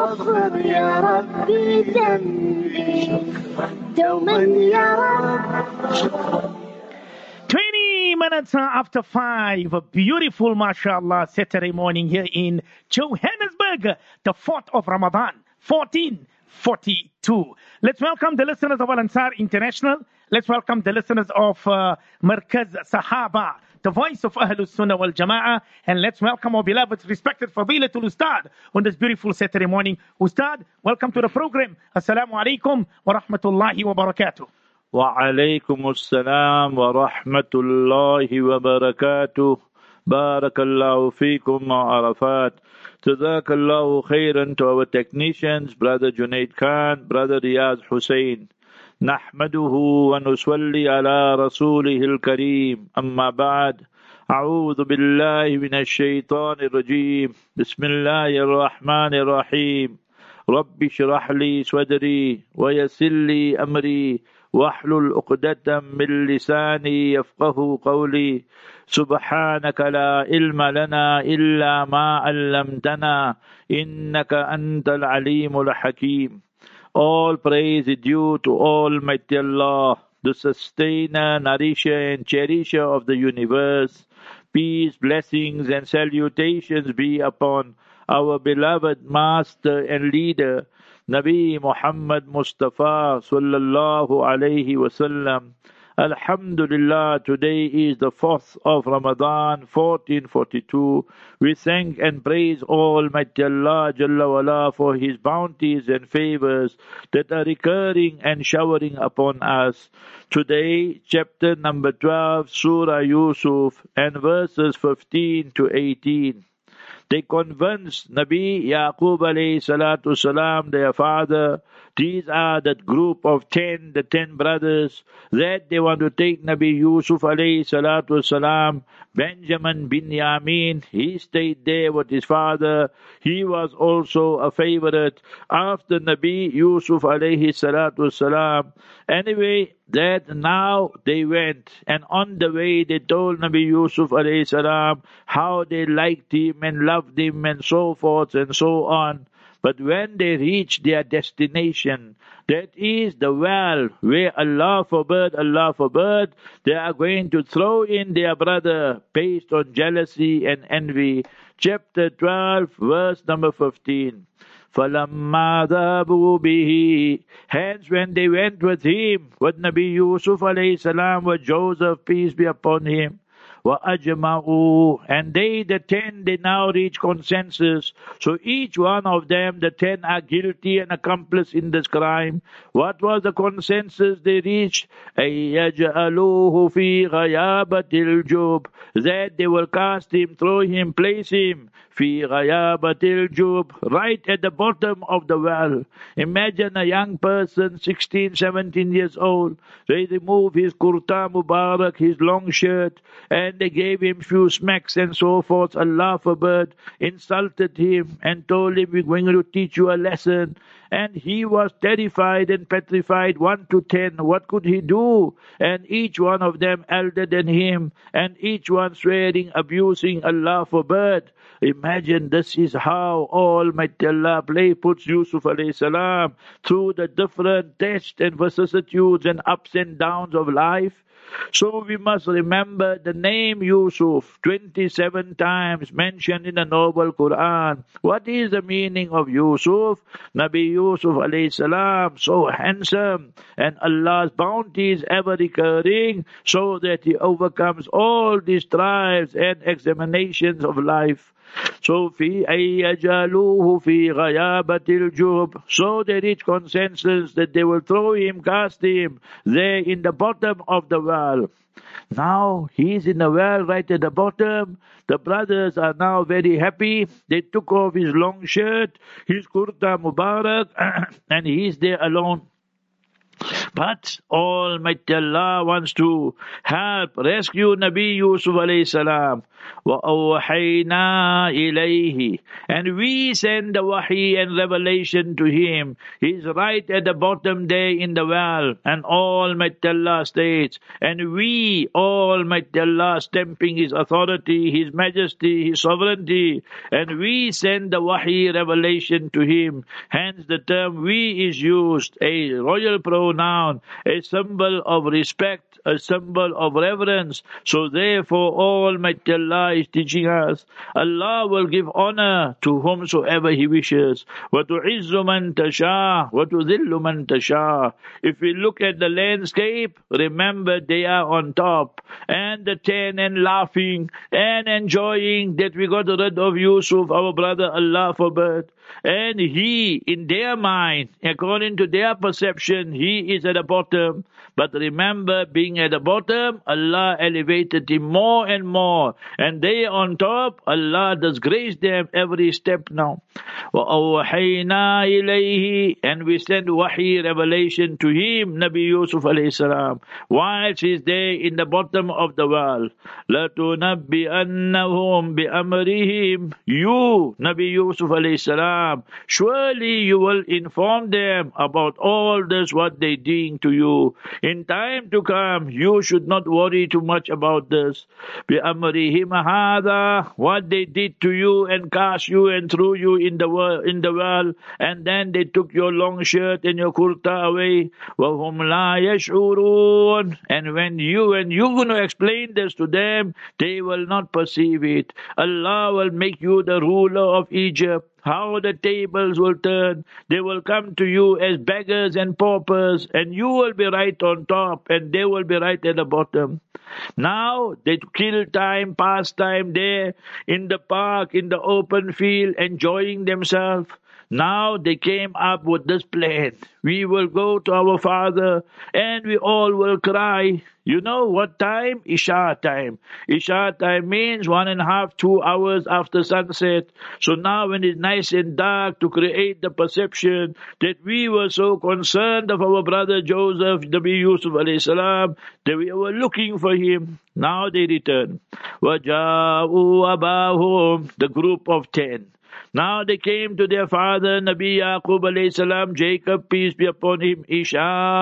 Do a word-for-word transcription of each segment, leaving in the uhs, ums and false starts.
واغفر يا ربي ذنبي دوما يا رب. twenty minutes after five, a beautiful, mashallah, Saturday morning here in Johannesburg, the fourth of Ramadan, fourteen forty-two. Let's welcome the listeners of Al Ansar International. Let's welcome the listeners of uh, Markaz Sahaba, the voice of Ahlul Sunnah wal Jama'ah. And let's welcome our beloved, respected Fadilatul Ustad on this beautiful Saturday morning. Ustad, welcome to the program. Assalamu alaikum wa rahmatullahi wa barakatuh. وعليكم السلام ورحمة الله وبركاته. بارك الله فيكم وعرفات. جزاك الله خيرا. To our technicians, Brother Junaid Khan, Brother Riyaz Hussein. نحمده ونصلي على رسوله الكريم. أما بعد. أعوذ بالله من الشيطان الرجيم. بسم الله الرحمن الرحيم. رب اشرح لي صدري ويسر لي أمري واحلل عقدة من لساني يفقه قولي. سبحانك لا علم لنا إلا ما علمتنا إنك أنت العليم الحكيم. All praise is due to Almighty Allah, the sustainer, nourisher and cherisher of the universe. Peace, blessings and salutations be upon our beloved master and leader, Nabi Muhammad Mustafa sallallahu alayhi wasallam. Alhamdulillah, today is the fourth of Ramadan, fourteen forty-two. We thank and praise Almighty Allah Jalla wala for His bounties and favors that are recurring and showering upon us. Today, chapter number twelve, Surah Yusuf, and verses fifteen to eighteen. They convinced Nabi Yaqub alayhi salatu salam, their father. These are that group of ten, the ten brothers, that they want to take Nabi Yusuf alayhi salatu salam. Benjamin bin Yamin, he stayed there with his father. He was also a favorite after Nabi Yusuf alayhi salatu salam. Anyway, that now they went, and on the way they told Nabi Yusuf alayhi salam how they liked him and loved him and so forth and so on. But when they reach their destination, that is the well where Allah forbid, Allah forbid, they are going to throw in their brother based on jealousy and envy. Chapter twelve, verse number fifteen. فَلَمَّا ذَهَبُوا بِهِ. Hence when they went with him, with Nabi Yusuf alayhi salam, with Joseph, peace be upon him, وَأَجْمَعُوا. And they, the ten, they now reach consensus. So each one of them, the ten, are guilty and accomplice in this crime. What was the consensus they reached? أَيَّجْعَلُوهُ فِي غَيَابَةِ الْجُبِّ. That they will cast him, throw him, place him فِي غَيَابَةِ الْجُبِّ, right at the bottom of the well. Imagine a young person, sixteen, seventeen years old. They remove his kurta mubarak, his long shirt, and they gave him few smacks and so forth. Allah forbid, insulted him and told him, we're going to teach you a lesson. And he was terrified and petrified, one to ten. What could he do? And each one of them elder than him, and each one swearing, abusing, Allah forbid. Imagine this is how Almighty Allah play puts Yusuf alayhi salam through the different tests and vicissitudes and ups and downs of life. So we must remember the name Yusuf, twenty-seven times mentioned in the Noble Quran. What is the meaning of Yusuf? Nabi Yusuf alayhi salam, so handsome, and Allah's bounty is ever recurring, so that he overcomes all these trials and examinations of life. So fi ayyajaluhu fi ghayabatil jub. So they reach consensus that they will throw him, cast him there in the bottom of the well. Now he's in the well right at the bottom. The brothers are now very happy. They took off his long shirt, his kurta mubarak, and he's there alone. But Almighty Allah wants to help, rescue Nabi Yusuf alayhi salam. وَأَوْحَيْنَا إِلَيْهِ And we send the wahi and revelation to him. He's right at the bottom there in the well. And Almighty Allah states, and we, Almighty Allah, stamping His authority, His majesty, His sovereignty, and we send the wahi revelation to him. Hence the term we is used, a royal pronoun, a symbol of respect, a symbol of reverence. So therefore Almighty Allah is teaching us, Allah will give honor to whomsoever He wishes. وَتُعِزُّ مَنْ تَشَاءُ وَتُذِلُّ مَنْ تَشَاءُ If we look at the landscape, remember they are on top, and the ten and laughing and enjoying that we got rid of Yusuf, our brother, Allah forbid. And he, in their mind, according to their perception, he is at the bottom. But remember, being at the bottom, Allah elevated him more and more. And they on top, Allah does grace them every step now. وَأَوْحَيْنَا إِلَيْهِ And we send wahi revelation to him, Nabi Yusuf alayhi salam, whilst he's there in the bottom of the well. لَتُنَبِّئَنَّهُمْ بِأَمْرِهِمْ You, Nabi Yusuf alayhi salam, surely you will inform them about all this what they doing to you. In time to come, you should not worry too much about this. بِأَمْرِهِمْ هَذَا What they did to you and cast you and threw you in the well, in the well, and then they took your long shirt and your kurta away. وَهُمْ لَا يَشْعُرُونَ And when you and you going to explain this to them, they will not perceive it. Allah will make you the ruler of Egypt. How the tables will turn. They will come to you as beggars and paupers, and you will be right on top, and they will be right at the bottom. Now they kill time, pass time there in the park, in the open field, enjoying themselves. Now they came up with this plan. We will go to our father and we all will cry. You know what time? Isha time. Isha time means one and a half, two hours after sunset. So now when it's nice and dark, to create the perception that we were so concerned of our brother Joseph, Nabi Yusuf alayhi salam, that we were looking for him. Now they return. وَجَاءُوا أَبَاهُمْ The group of ten. Now they came to their father, Nabi Yaqub alayhi salam, Jacob, peace be upon him, Isha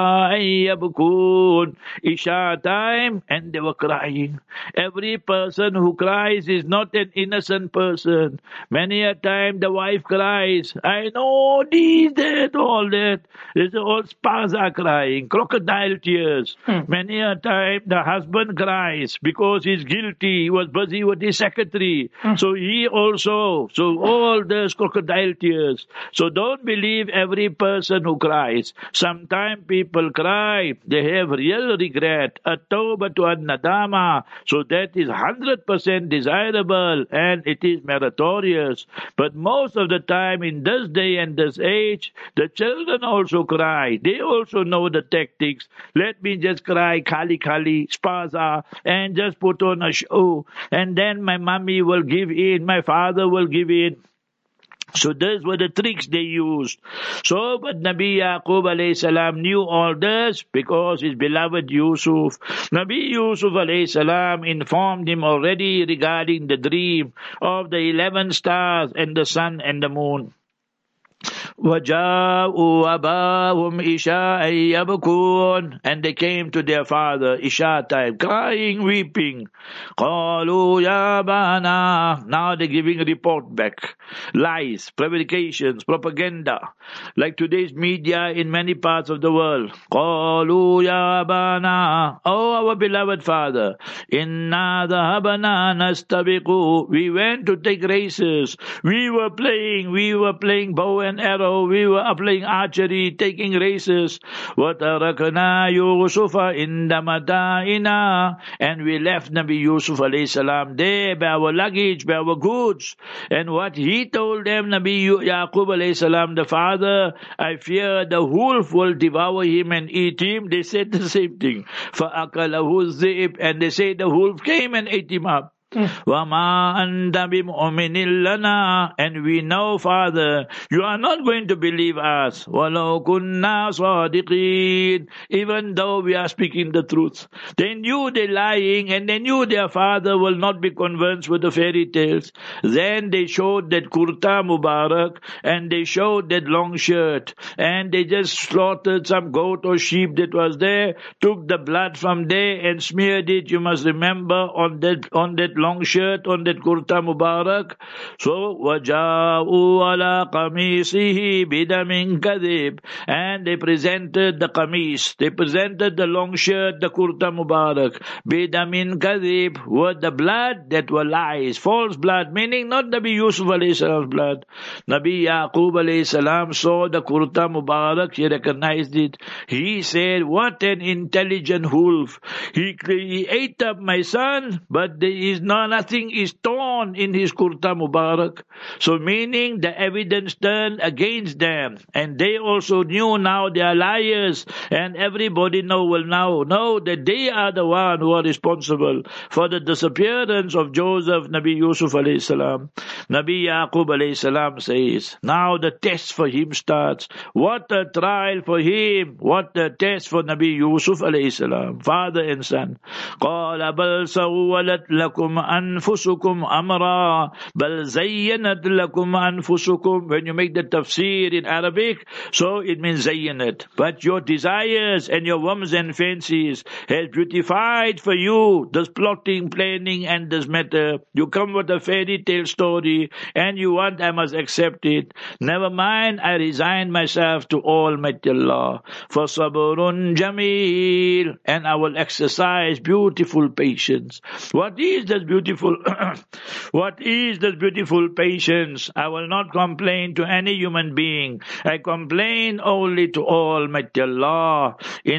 yabkun, Isha time, and they were crying. Every person who cries is not an innocent person. Many a time the wife cries, I know this, that, all that. There's all spaza crying, crocodile tears. Hmm. Many a time the husband cries because he's guilty, he was busy with his secretary. Hmm. So he also, so all those crocodile tears. So don't believe every person who cries. Sometimes people cry, they have real regret, a tawbah to an-nadama. So that is one hundred percent desirable and it is meritorious. But most of the time in this day and this age, the children also cry. They also know the tactics. Let me just cry kali kali, spaza, and just put on a show. And then my mommy will give in, my father will give in. So those were the tricks they used. So, but Nabi Yaqub alayhi salam knew all this because his beloved Yusuf. Nabi Yusuf alayhi salam informed him already regarding the dream of the eleven stars and the sun and the moon. وَجَاءُوا أَبَاهُمْ إِشَاءً يَبْكُونَ And they came to their father, Isha time, crying, weeping. قَالُوا يَا أَبَانَا Now they're giving a report back. Lies, prevarications, propaganda. Like today's media in many parts of the world. قَالُوا يَا أَبَانَا Oh, our beloved father. إِنَّا ذَهَبْنَا نَسْتَبِقُ We went to take races. We were playing, we were playing bow and arrow. We were playing archery, taking races. وَتَرَكْنَا يُوسُفَ إِنَّ مَتَاعِنَا And we left Nabi Yusuf alayhi salam there by our luggage, by our goods. And what he told them, Nabi Yaqub alayhi salam, the father, I fear the wolf will devour him and eat him. They said the same thing. فَأَكَلَهُ الذِّئِبُ And they say the wolf came and ate him up. وَمَا أَنْتَ بِمُؤْمِنٍ لَنَا, and we know, Father, you are not going to believe us. وَلَوْ كُنَّا صَادِقِينَ, even though we are speaking the truth. They knew they're lying, and they knew their father will not be convinced with the fairy tales. Then they showed that kurta Mubarak, and they showed that long shirt, and they just slaughtered some goat or sheep that was there, took the blood from there and smeared it, you must remember, on that on that long shirt, on that kurta Mubarak. So, وَجَاءُوا عَلَىٰ قَمِيصِهِ بِدَمٍ كَذِبٍ, and they presented the qamis, they presented the long shirt, the kurta Mubarak, بِدَمٍ كَذِبٍ, with the blood that were lies, false blood, meaning not Nabi Yusuf alayhi salam's blood. Nabi Yaqub alayhi salam saw the kurta Mubarak, he recognized it. He said, what an intelligent wolf. He, he ate up my son, but there is no, nothing is torn in his kurta Mubarak. So meaning the evidence turned against them. And they also knew now they are liars. And everybody know will now know that they are the one who are responsible for the disappearance of Joseph, Nabi Yusuf alayhi salam. Nabi Yaqub alayhi salam says, now the test for him starts. What a trial for him. What a test for Nabi Yusuf alayhi salam, father and son. قال بل سولت لكم أنفسكم أمرا بل زينت لكم أنفسكم. When you make the tafsir in Arabic, so it means zayyanat. But your desires and your whims and fancies has beautified for you this plotting, planning and this matter. You come with a fairy tale story and you want I must accept it. Never mind, I resign myself to Almighty Allah. For sabrun jameel, and I will exercise beautiful patience. What is this beautiful what is this beautiful patience? I will not complain to any human being. I complain only to Almighty Allah.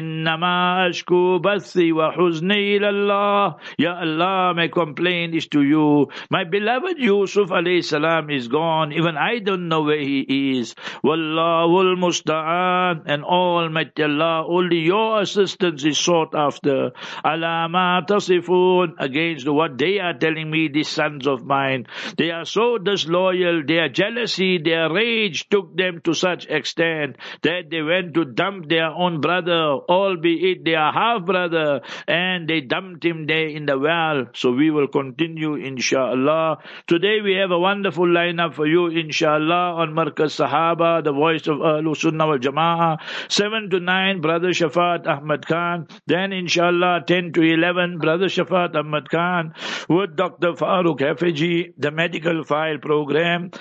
Innama ashku bathi wa huzni ilallah. Ya Allah, my complaint is to you. My beloved Yusuf alayhi salam is gone. Even I don't know where he is. Wallahul musta'an, and Almighty Allah, only your assistance is sought after. Alama tasifun, against what they are telling me, these sons of mine. They are so disloyal, their jealousy, their rage took them to such extent that they went to dump their own brother, albeit their half brother, and they dumped him there in the well. So we will continue inshallah. Today we have a wonderful lineup for you inshallah on Markaz Sahaba, the voice of Ahlul Sunnah wal Jama'ah. seven to nine, Brother Shafat Ahmad Khan. Then inshallah ten to eleven, Brother Shafat Ahmad Khan with Doctor Farooq Hafeji, the medical file program.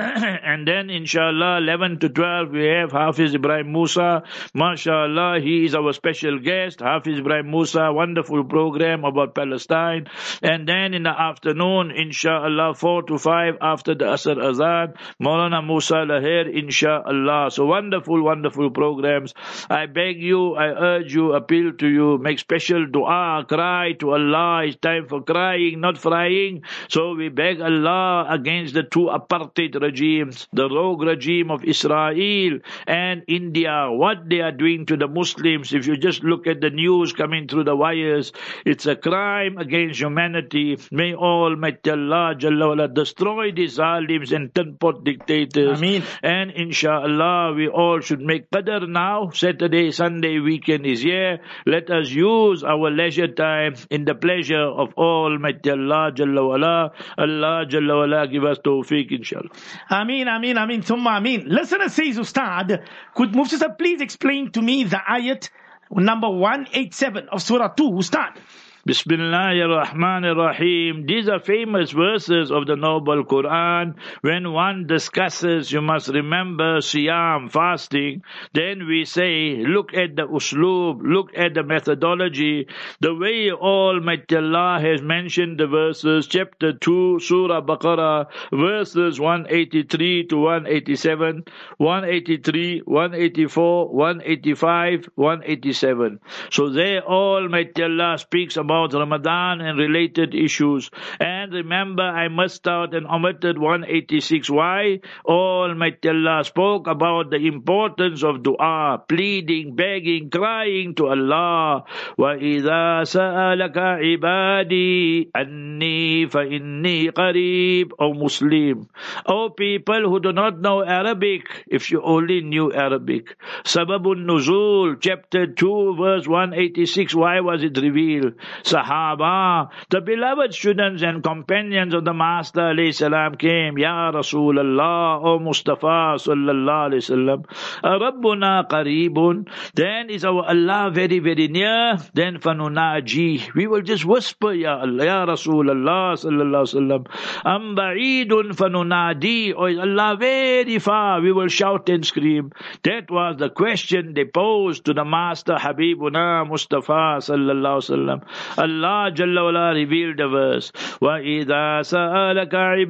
And then inshallah eleven to twelve we have Hafiz Ibrahim Musa. MashaAllah, he is our special guest. Hafiz Ibrahim Musa, wonderful program about Palestine. And then in the afternoon, inshallah, four to five after the Asr Azan, Maulana Musa Lahir, inshallah. So wonderful, wonderful programs. I beg you, I urge you, appeal to you, make special dua, cry to Allah. It's time for crying, not frying. So we beg Allah against the two apartheid regimes, the rogue regime of Israel and India, what they are doing to the Muslims. If you just look at the news coming through the wires, it's a crime against humanity. May Almighty Allah Jalla wala destroy these zalims and ten-pot dictators. Ameen. And inshallah, we all should make qadr now. Saturday, Sunday, weekend is here. Let us use our leisure time in the pleasure of Almighty Allah Jalla wala. Allah Jalla wala give us tawfiq inshallah. Ameen, Ameen, Ameen, Thumma Ameen. Listener says, Ustad, could Mufti Sahib please explain to me the ayat number one eighty-seven of Surah two, Ustad? Bismillahir Rahmanir Rahim. These are famous verses of the Noble Quran. When one discusses, you must remember Siyam, fasting. Then we say, look at the usloob, look at the methodology, the way Almighty Allah has mentioned the verses. Chapter two, Surah Baqarah, verses one eighty-three to one eighty-seven, one eighty-three, one eighty-four, one eighty-five, one eighty-seven. So there Almighty Allah speaks about about Ramadan and related issues. And remember, I missed out and omitted one eighty-six. Why? Almighty Allah spoke about the importance of dua, pleading, begging, crying to Allah. وَإِذَا سَأَلَكَ عِبَادِي أَنِّي فَإِنِّي قَرِيبٌ. O Muslim, O people who do not know Arabic, if you only knew Arabic. Sababun Nuzul, chapter two, verse one eighty-six. Why was it revealed? Sahaba, the beloved students and companions of the Master alayhi salam came. Ya Rasulallah, O Mustafa sallallahu alayhi wasallam, Rabbuna qareebun. Then is our Allah very, very near? Then fanunaji, we will just whisper, Ya Allah, Ya Rasulallah sallallahu alayhi wasallam. Am ba'idun fanunadi, or is Allah very far? We will shout and scream. That was the question they posed to the Master Habibuna Mustafa sallallahu alaihi wasallam. Allah Jalla wala revealed the verse. وَإِذَا سَأَلَكَ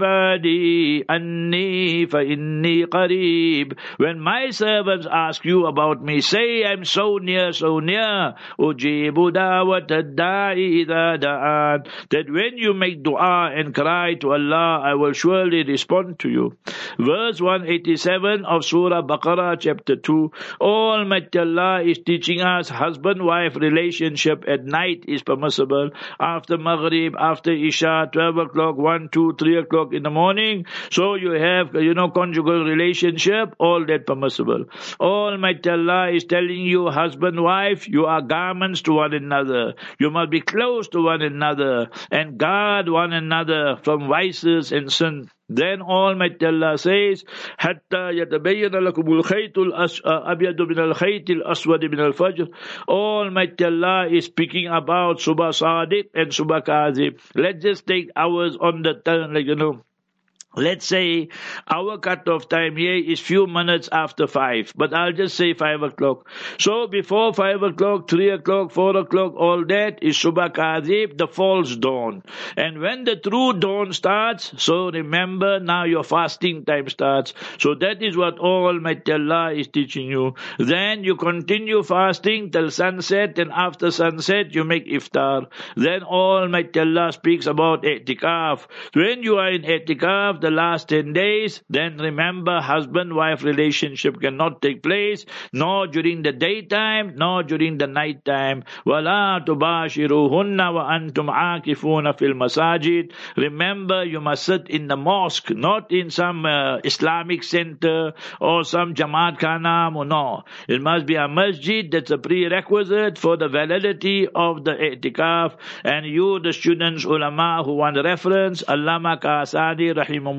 عِبَادِي أَنِّي فَإِنِّي قَرِيبٌ. When my servants ask you about me, say I'm so near, so near. أُجِيبُ دَعْوَةَ الدَّاعِ إِذَا دَعَانِ. That when you make dua and cry to Allah, I will surely respond to you. Verse one eighty-seven of Surah Baqarah chapter two. Almighty Allah is teaching us husband-wife relationship at night is permissible. After Maghrib, after Isha, twelve o'clock, one, two, three o'clock in the morning. So you have, you know, conjugal relationship, all that permissible. Almighty Allah is telling you, husband-wife, you are garments to one another. You must be close to one another and guard one another from vices and sin. Then Almighty Allah says, حَتَّى يَتَبَيَّنَ لَكُمُ الْخَيْطُ الْأَبْيَضُ مِنَ الْخَيْطِ الْأَسْوَدِ مِنَ الْفَجْرِ. Almighty Allah is speaking about Subha Sadiq and Subha Kazib. Let's just take hours on the turn, like, you know. Let's say our cut-off time here is few minutes after five, but I'll just say five o'clock. So before five o'clock, three o'clock, four o'clock, all that is Subha Kazib, the false dawn. And when the true dawn starts, so remember now your fasting time starts. So that is what Almighty Allah is teaching you. Then you continue fasting till sunset, and after sunset you make iftar. Then Almighty Allah speaks about i'tikaf. When you are in i'tikaf, the last ten days, then remember husband-wife relationship cannot take place, nor during the daytime, nor during the night time. وَلَا تُبَاشِرُوهُنَّ وَأَنْتُمْ عَاكِفُونَ فِي الْمَسَاجِدِ. Remember, you must sit in the mosque, not in some uh, Islamic center or some Jamaat Khana. No, it must be a masjid. That's a prerequisite for the validity of the i'tikaf. And you, the students, ulama who want reference, Allama Kasani rahimahullah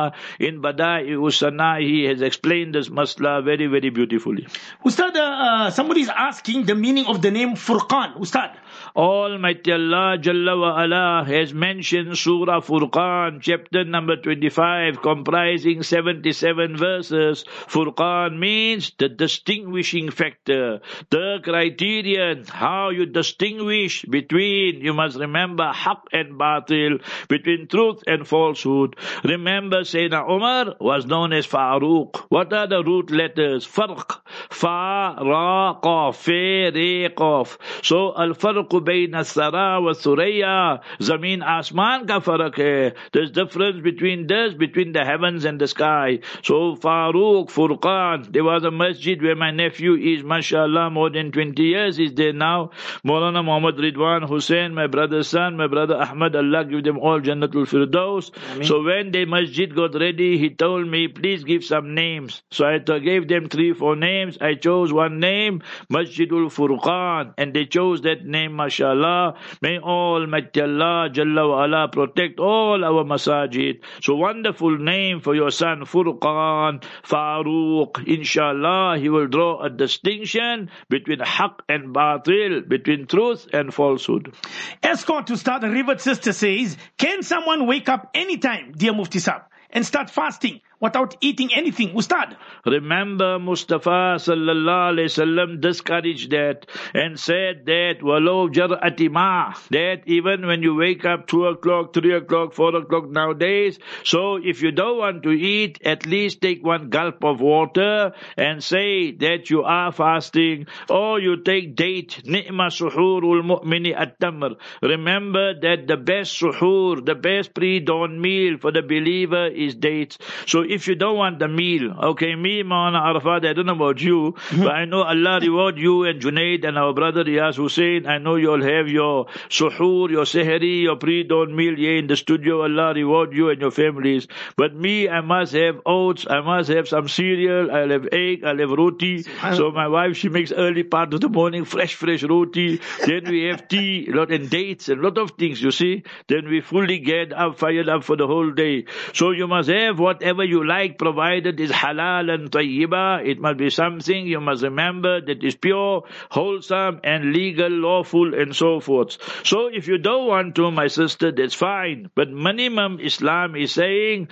in Bada'i Usana, he has explained this masla very, very beautifully. Ustad, uh, somebody is asking the meaning of the name Furqan. Ustad, Almighty Allah Jalla wa Ala has mentioned Surah Furqan, chapter number twenty-five, comprising seventy-seven verses. Furqan means the distinguishing factor, the criterion, how you distinguish between, you must remember, haq and batil, between truth and falsehood. Remember, Sayyidina Umar was known as Faruq. What are the root letters? Farq. Fa, Ra, Qaf, Fe, Re, Qaf. So, al-farq bayn al-thara wa thuraya. Zameen asman ka farq hai. There's difference between this, between the heavens and the sky. So, Faruq, Furqan. There was a masjid where my nephew is, mashallah, more than twenty years is there now. Maulana Muhammad Ridwan Hussain, my brother's son, my brother Ahmad, Allah give them all Jannatul Firdaus. So when the masjid got ready, he told me, please give some names. So I gave them three, four names. I chose one name, Masjidul Furqan, and they chose that name, mashallah. May Almighty Allah Jalla wa Ala protect all our masajid. So wonderful name for your son, Furqan, Faruq. Inshallah, he will draw a distinction between haq and batil, between truth and falsehood. Escort to start, a Rivet sister says, can someone wake up anytime, dear Mufti Sahib, and start fasting without eating anything, Ustad. Remember, Mustafa sallallahu alaihi wasallam discouraged that and said that walau jar'ati ma, that even when you wake up two o'clock, three o'clock, four o'clock nowadays, so if you don't want to eat, at least take one gulp of water and say that you are fasting, or you take date. Ni'ma suhurul mu'mini at-tamr. Remember that the best suhoor, the best pre-dawn meal for the believer is dates. So if you don't want the meal, okay, me, Maulana Arafat, I don't know about you, but I know Allah reward you and Junaid and our brother Riyaz Hussein. I know you'll have your suhoor, your sehri, your pre-dawn meal here in the studio. Allah reward you and your families. But me, I must have oats, I must have some cereal, I'll have egg, I'll have roti. So my wife, she makes early part of the morning, fresh, fresh roti. Then we have tea, lot and dates and lot of things, you see. Then we fully get up, fired up for the whole day. So you must have whatever you like, provided is halal and tayyiba. It must be something you must remember that is pure, wholesome and legal, lawful and so forth. So if you don't want to, my sister, that's fine. But minimum Islam is saying,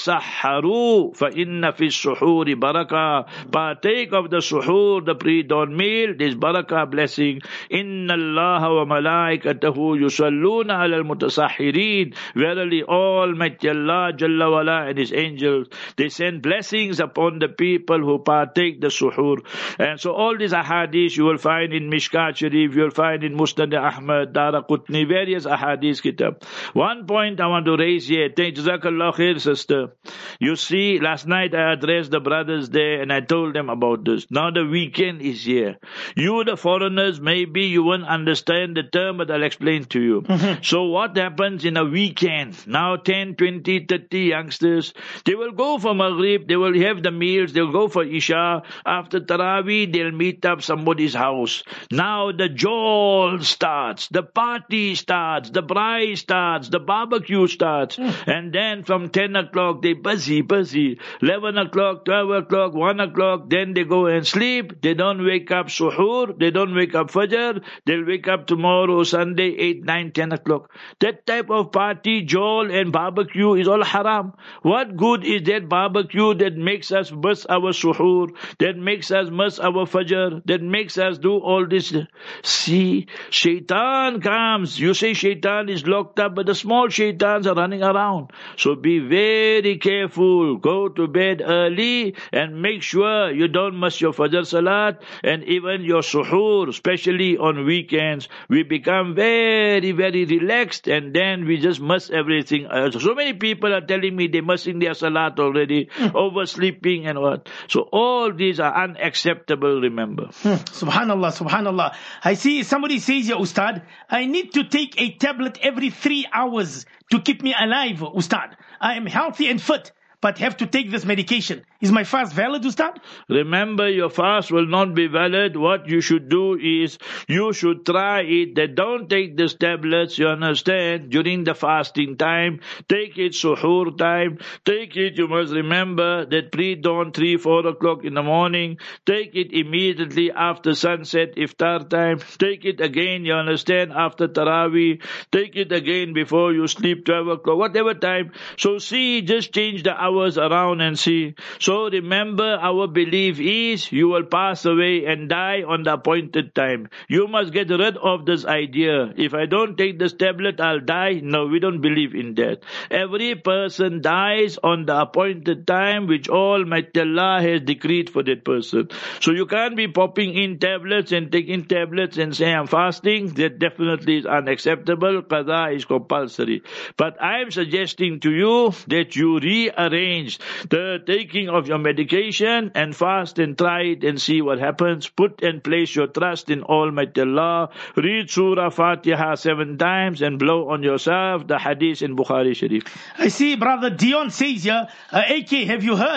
tasahharu fa inna fi suhuri barakah. Partake of the suhoor, the pre-dawn meal, this barakah blessing. Inna Allah wa malaikatahu yusalluna ala al-mutasahhirin. Verily Almighty Allah Jalla wala and His angels, they send blessings upon the people who partake the suhoor. And so all these ahadith you will find in Mishkat Sharif, you will find in Musnad Ahmad, Daraqutni, various ahadith kitab. One point I want to raise here. Thank Jazakallah khair, sister. You see, last night I addressed the brothers there and I told them about this. Now the weekend is here. You the foreigners, maybe you won't understand the term, but I'll explain to you. Mm-hmm. So what happens in a weekend? Now ten, twenty, thirty youngsters, they will go for Maghrib, they will have the meals, they'll go for Isha. After Taraweeh, they'll meet up somebody's house. Now the jol starts, the party starts, the braai starts, the barbecue starts. Mm. And then from ten o'clock, they busy, busy. eleven o'clock, twelve o'clock, one o'clock, then they go and sleep. They don't wake up suhoor, they don't wake up fajr, they'll wake up tomorrow, Sunday, eight, nine, ten o'clock. That type of party, jol and barbecue is all haram. What good is that barbecue that makes us miss our suhoor, that makes us miss our fajr, that makes us do all this? See, shaitan comes. You say shaitan is locked up, but the small shaitans are running around. So be very careful. Go to bed early and make sure you don't miss your fajr salat and even your suhoor, especially on weekends. We become very, very relaxed and then we just miss everything else. So many people are telling me they're missing their salat already, oversleeping and what. So all these are unacceptable, remember. Hmm. Subhanallah, subhanallah. I see somebody says here, Ustad, I need to take a tablet every three hours to keep me alive, Ustad. I am healthy and fit, but have to take this medication. Is my fast valid, Ustad? Remember, your fast will not be valid. What you should do is, you should try it. That don't take these tablets, you understand, during the fasting time. Take it suhoor time. Take it, you must remember, that pre-dawn, three, four o'clock in the morning. Take it immediately after sunset, iftar time. Take it again, you understand, after Taraweeh. Take it again before you sleep, twelve o'clock, whatever time. So see, just change the hours around and see. So So remember, our belief is you will pass away and die on the appointed time. You must get rid of this idea. If I don't take this tablet, I'll die. No, we don't believe in that. Every person dies on the appointed time which Almighty Allah has decreed for that person. So you can't be popping in tablets and taking tablets and say I'm fasting. That definitely is unacceptable. Qada is compulsory. But I'm suggesting to you that you rearrange the taking of your medication and fast and try it and see what happens. Put and place your trust in Almighty Allah. Read Surah Fatiha seven times and blow on yourself. The hadith in Bukhari Sharif. I see Brother Dion says here, uh, A K, have you heard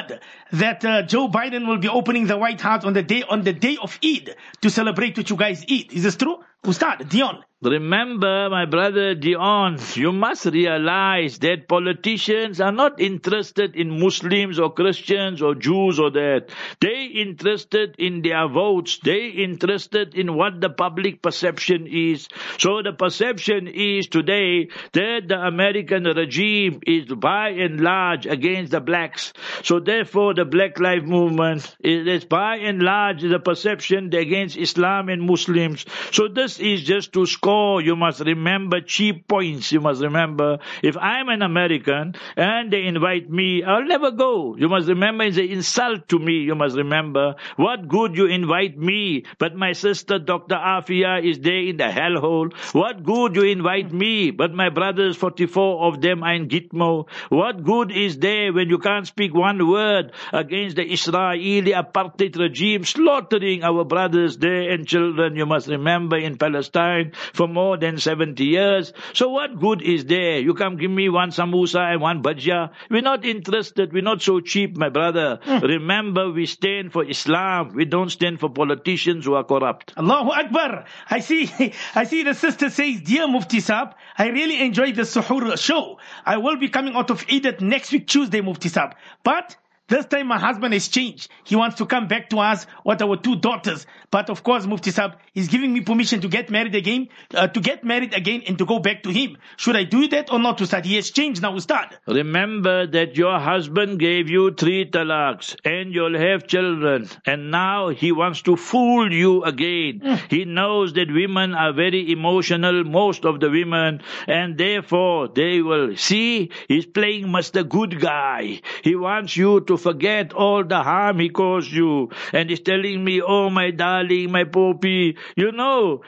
that uh, Joe Biden will be opening the White House on the day on the day of Eid to celebrate what you guys eat. Is this true? Ustad, Dion. Remember, my brother Dion, you must realize that politicians are not interested in Muslims or Christians or Jews or that. They interested in their votes. They interested in what the public perception is. So the perception is today that the American regime is by and large against the blacks. So therefore the Black Lives Movement is by and large the perception against Islam and Muslims. So this is just to score. You must remember cheap points. You must remember, if I'm an American and they invite me, I'll never go. You must remember, it's an insult to me. You must remember, what good you invite me, but my sister Doctor Afia is there in the hellhole. What good you invite me, but my brothers, forty-four of them are in Gitmo. What good is there when you can't speak one word against the Israeli apartheid regime slaughtering our brothers there and children? You must remember, in Palestine for more than seventy years. So what good is there? You come give me one samosa and one bhajia. We're not interested. We're not so cheap, my brother. Mm. Remember, we stand for Islam. We don't stand for politicians who are corrupt. Allahu Akbar. I see, I see the sister says, Dear Mufti Saab, I really enjoyed the Suhoor show. I will be coming out of Eid next week, Tuesday, Mufti Saab. But this time my husband has changed. He wants to come back to us with our two daughters. But of course, Mufti Saab is giving me permission to get married again, uh, to get married again and to go back to him. Should I do that or not, Ustad? He has changed now, Ustad. Remember that your husband gave you three talaqs and you'll have children. And now he wants to fool you again. Mm. He knows that women are very emotional, most of the women. And therefore, they will see he's playing Mister Good Guy. He wants you to forget all the harm he caused you. And he's telling me, oh my darling, my poppy, you know,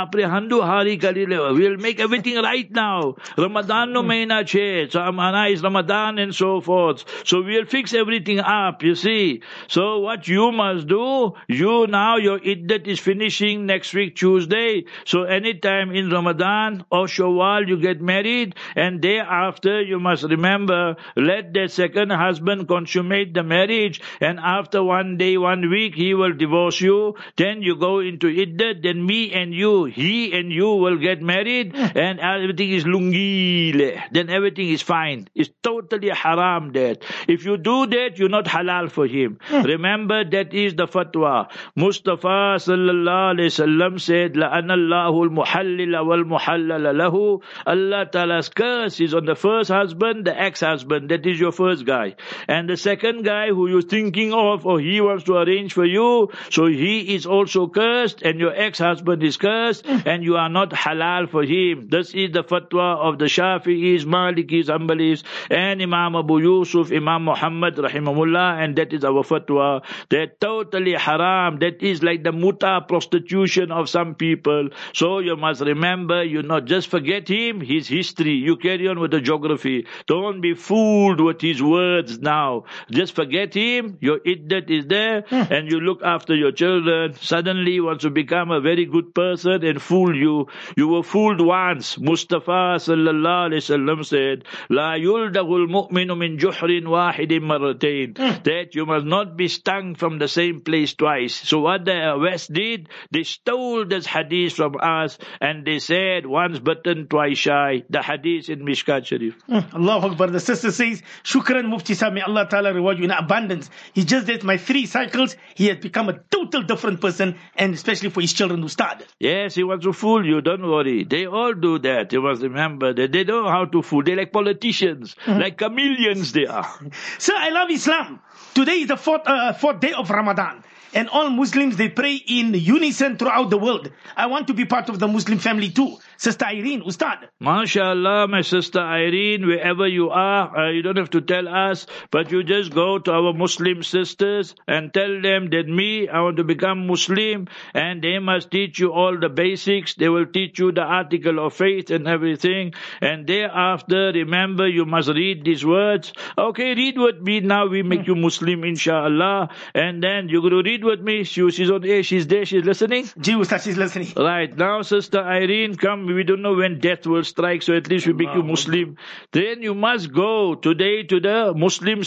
we'll make everything right now. Ramadan no maina che, so Amana is Ramadan and so forth. So we'll fix everything up, you see. So what you must do, you now, your iddat is finishing next week Tuesday. So anytime in Ramadan or Shawwal you get married, and thereafter you must remember, let the second husband consummate the marriage, and after one day, one week, he will divorce you. Then you go into iddat, then me and you, he and you will get married, and everything is lungile. Then everything is fine. It's totally haram that. If you do that, you're not halal for him. Remember, that is the fatwa. Mustafa sallallahu alayhi wasallam said, لَأَنَ اللَّهُ الْمُحَلِّلَ وَالْمُحَلَّلَ لَهُ. Allah Ta'ala's curse is on the first husband, the ex-husband. That is your first guy. And the second guy who you're thinking of, or he wants to arrange for you, so he is also cursed, and your ex-husband is cursed, and you are not halal for him. This is the fatwa of the Shafi'is, Malikis, Hanbalis, and Imam Abu Yusuf, Imam Muhammad, rahimahullah, and that is our fatwa. They're totally haram. That is like the muta, prostitution of some people. So you must remember, you not just forget him, his history. You carry on with the geography. Don't be fooled with his words now. Just forget him, your iddat is there, hmm. and you look after your children. Suddenly you want to become a very good person and fool you. You were fooled once. Mustafa sallallahu alayhi wasallam said, La yuldagul mu'minu min juhrin wahidin marratain. That you must not be stung from the same place twice. So what the West did, they stole this hadith from us, and they said, once bitten, twice shy. The hadith in Mishkat Sharif. Mm. Allahu Akbar. The sister says, Shukran Mufti Saab, may Allah Ta'ala reward you in abundance. He just did my three cycles. He has become a total different person, and especially for his children who started. Yes, he wants to fool you. Don't worry. They all do that. You must remember that they know how to fool. They're like politicians, mm-hmm. like chameleons they are. Sir, I love Islam. Today is the fourth, uh, fourth day of Ramadan. And all Muslims, they pray in unison throughout the world. I want to be part of the Muslim family too. Sister Irene, Ustad. MashaAllah, my sister Irene, wherever you are, uh, you don't have to tell us, but you just go to our Muslim sisters and tell them that me, I want to become Muslim, and they must teach you all the basics. They will teach you the article of faith and everything. And thereafter, remember, you must read these words. Okay, read with me now. We make you Muslim, inshallah. And then you're going to read with me. She, she's on air. She's there. She's listening. Ji, Ustad, she's listening. Right. Now, Sister Irene, come. We don't know when death will strike, so at least we make you Muslim. Then you must go today to the Muslim sisters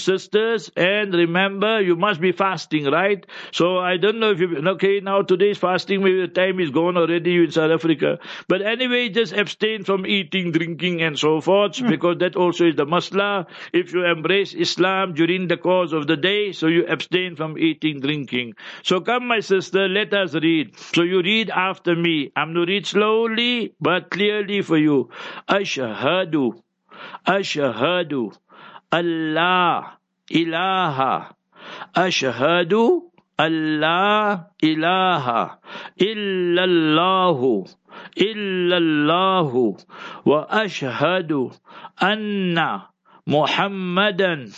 sisters, and remember, you must be fasting, right? So I don't know if you, okay, now today's fasting, maybe the time is gone already in South Africa. But anyway, just abstain from eating, drinking, and so forth, mm. because that also is the masla. If you embrace Islam during the course of the day, so you abstain from eating, drinking. So come, my sister, let us read. So you read after me. I'm going to read slowly, but clearly for you. Ashhadu, ashhadu, Allah ilaha, ashhadu, Allah ilaha, illallahu, illallahu, wa ashhadu anna Muhammadan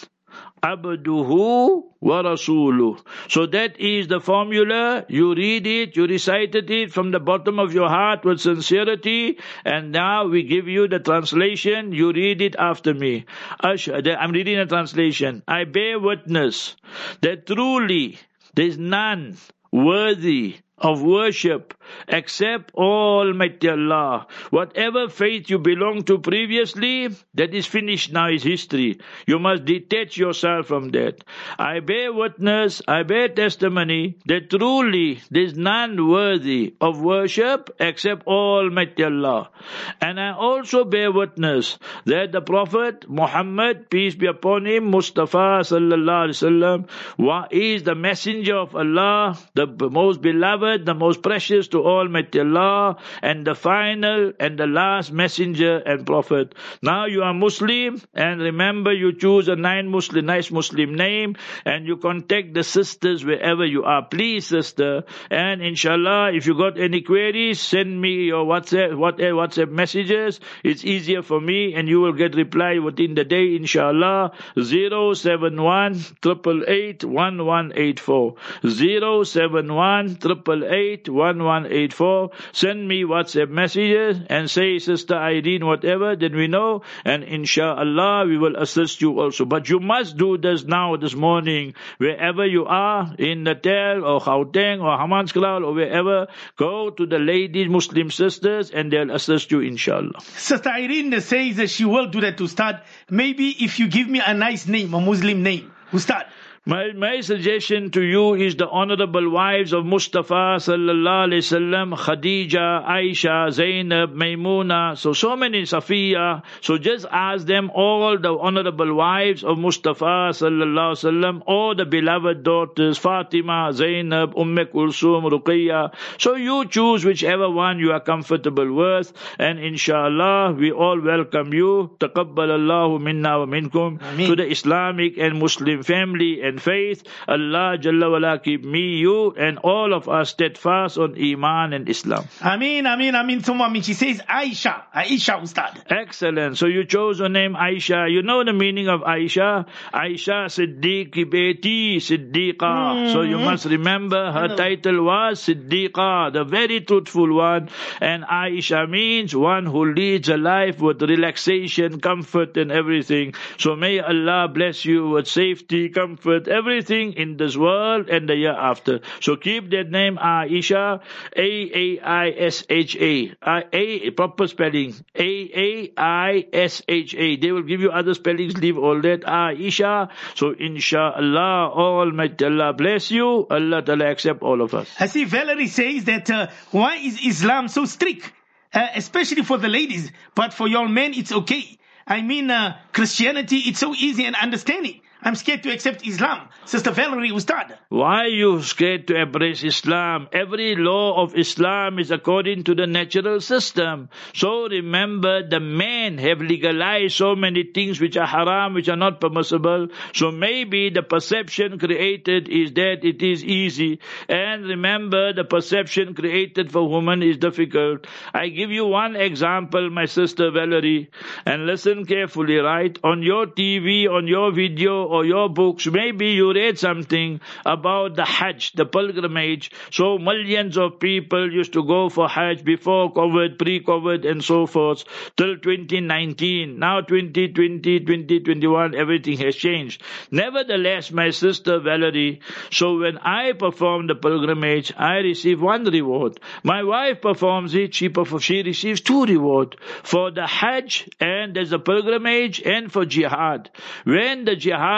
abduhu wa rasuluh. So that is the formula. You read it, you recited it from the bottom of your heart with sincerity, and now we give you the translation. You read it after me. I'm reading a translation. I bear witness that truly there is none worthy of worship except Almighty Allah. Whatever faith you belong to previously, that is finished now, is history. You must detach yourself from that. I bear witness, I bear testimony that truly there is none worthy of worship except Almighty Allah. And I also bear witness that the Prophet Muhammad, peace be upon him, Mustafa sallallahu alaihi wasallam, is the messenger of Allah, the most beloved, the most precious to Almighty Allah, and the final and the last messenger and prophet. Now you are Muslim, and remember, you choose a nice Muslim, nice Muslim name, and you contact the sisters wherever you are. Please, sister, and inshallah, if you got any queries, send me your WhatsApp, WhatsApp messages. It's easier for me, and you will get reply within the day, inshallah. zero seven one, eight eight eight, one one eight four. zero seven one, eight eight eight, one one eight four. Send me WhatsApp messages and say, Sister Irene, whatever, then we know, and inshallah we will assist you also. But you must do this now, this morning, wherever you are, in Natal or Gauteng or Hammanskraal or wherever. Go to the ladies, Muslim sisters, and they'll assist you, inshallah. Sister Irene says that she will do that, Ustad. Maybe if you give me a nice name, a Muslim name, Ustad. My, my suggestion to you is the honorable wives of Mustafa sallallahu alaihi wasallam, Khadija, Aisha, Zainab, Maimuna, so so many, Safiya. So just ask them, all the honorable wives of Mustafa sallallahu alaihi wasallam, all the beloved daughters, Fatima, Zainab, Umm Kulsum, Ruqayya. So you choose whichever one you are comfortable with, and inshallah we all welcome you. Taqabbalallahu minna wa minkum, to the Islamic and Muslim family and faith. Allah Jalla wala keep me, you, and all of us steadfast on Iman and Islam. Ameen, Ameen, Ameen. Thumma Ameen. She says Aisha, Aisha, Ustad. Excellent. So you chose the name Aisha. You know the meaning of Aisha? Aisha Siddiqi Beti, Siddiqa. Mm-hmm. So you must remember her title was Siddiqa, the very truthful one. And Aisha means one who leads a life with relaxation, comfort and everything. So may Allah bless you with safety, comfort, everything in this world and the year after. So keep that name Aisha, A A I S H A. A, proper spelling, A A I S H A. They will give you other spellings, leave all that. Aisha. So inshallah, Almighty Allah bless you. Allah Ta'ala accept all of us. I see Valerie says that uh, why is Islam so strict? Uh, especially for the ladies, but for your men it's okay. I mean, uh, Christianity, it's so easy and understanding. I'm scared to accept Islam. Sister Valerie, Ustad. Why are you scared to embrace Islam? Every law of Islam is according to the natural system. So remember, the men have legalized so many things which are haram, which are not permissible. So maybe the perception created is that it is easy. And remember, the perception created for women is difficult. I give you one example, my sister Valerie, and listen carefully, right? On your T V, on your video, or your books, maybe you read something about the Hajj, the pilgrimage. So millions of people used to go for Hajj before COVID, pre-COVID and so forth, till twenty nineteen. Now twenty twenty, twenty twenty-one, everything has changed. Nevertheless, my sister Valerie, so when I perform the pilgrimage, I receive one reward. My wife performs it, she, performs, she receives two rewards. For the Hajj, and there's a pilgrimage, and for jihad. When the jihad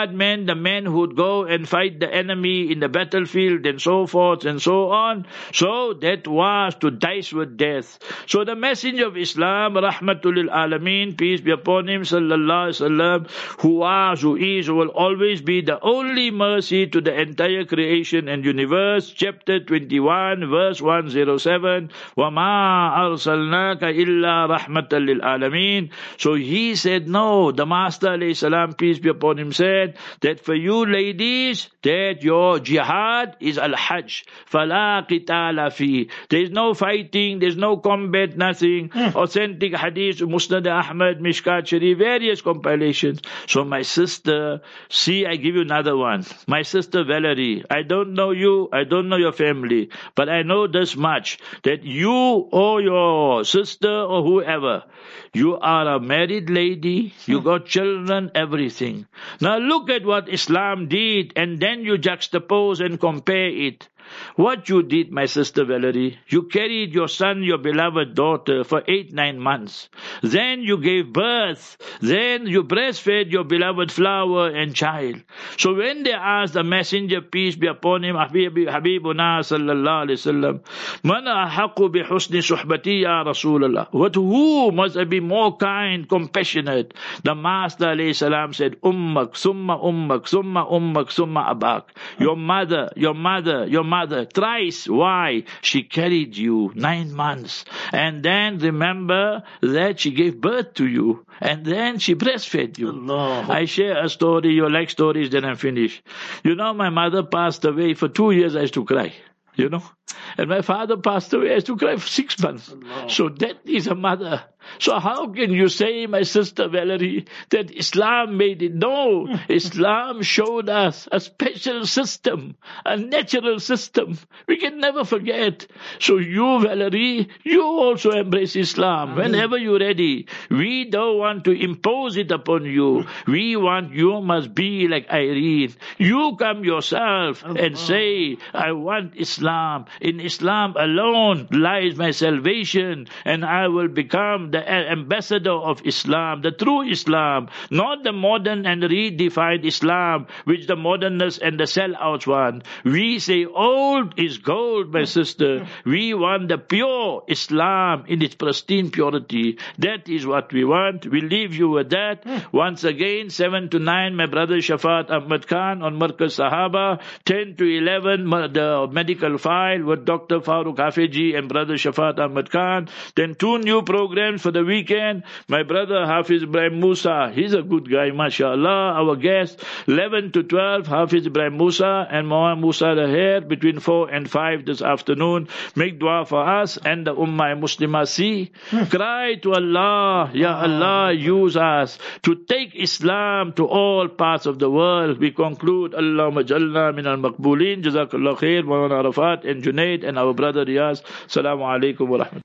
jihad meant the men who would go and fight the enemy in the battlefield and so forth and so on. So that was to dice with death. So the messenger of Islam, rahmatul lil alameen, peace be upon him, sallallahu alaihi wasallam, who was, who is, who will always be the only mercy to the entire creation and universe. Chapter twenty-one, verse one oh seven, وَمَا أَرْسَلْنَاكَ إِلَّا رَحْمَةً لِلْعَالَمِينَ. So he said, no, the Master alayhi salam, peace be upon him, said that for you ladies, that your jihad is al-hajj. فَلَا قِتَالَ فِيهِ. There is no fighting, there is no combat, nothing. Mm. Authentic hadith, Musnad Ahmad, Mishkat Sharif, various compilations. So my sister, see, I give you another one. My sister Valerie, I don't know you, I don't know your family, but I know this much, that you or your sister or whoever, you are a married lady, you got children, everything. Now look at what Islam did, and then you juxtapose and compare it. What you did, my sister Valerie, you carried your son, your beloved daughter, for eight, nine months. Then you gave birth. Then you breastfed your beloved flower and child. So when they asked the messenger, peace be upon him, Habibuna sallallahu alayhi wasallam, Man ahaqu bi husni suhbati ya Rasulallah. What, who must be more kind, compassionate? The Master alayhi salam said, Ummak, summa ummak, summa ummak, summa abak. Your mother, your mother, your mother. Mother, thrice. Why? She carried you nine months. And then remember that she gave birth to you. And then she breastfed you. Allah. I share a story. You like stories, then I'm finished. You know, my mother passed away. For two years I used to cry. You know? And my father passed away. I used to cry for six months. Allah. So that is a mother. So how can you say, my sister Valerie, that Islam made it? No, Islam showed us a special system, a natural system. We can never forget. So you, Valerie, you also embrace Islam whenever you're ready. We don't want to impose it upon you. We want you must be like Irene. You come yourself and say, I want Islam. In Islam alone lies my salvation, and I will become the ambassador of Islam, the true Islam, not the modern and redefined Islam, which the modernists and the sellouts want. We say old is gold, my sister. We want the pure Islam in its pristine purity. That is what we want. We leave you with that. Once again, seven to nine, my brother Shafat Ahmad Khan on Markaz Sahaba. ten to eleven, the medical file with Doctor Farooq Hafeji and brother Shafat Ahmad Khan. Then two new programs for the weekend. My brother Hafiz Ibrahim Musa, he's a good guy, mashallah. Our guest, eleven to twelve, Hafiz Ibrahim Musa and Mohammed Musa Lahir, between four and five this afternoon. Make dua for us and the Ummah Muslimah. See, cry to Allah, Ya Allah, use us to take Islam to all parts of the world. We conclude, Allahumma jalna min al-maqbulin. Jazakallah khair, Mawlana Arafat and Junaid and our brother Riyaz. Assalamu alaikum wa rahmatullahi.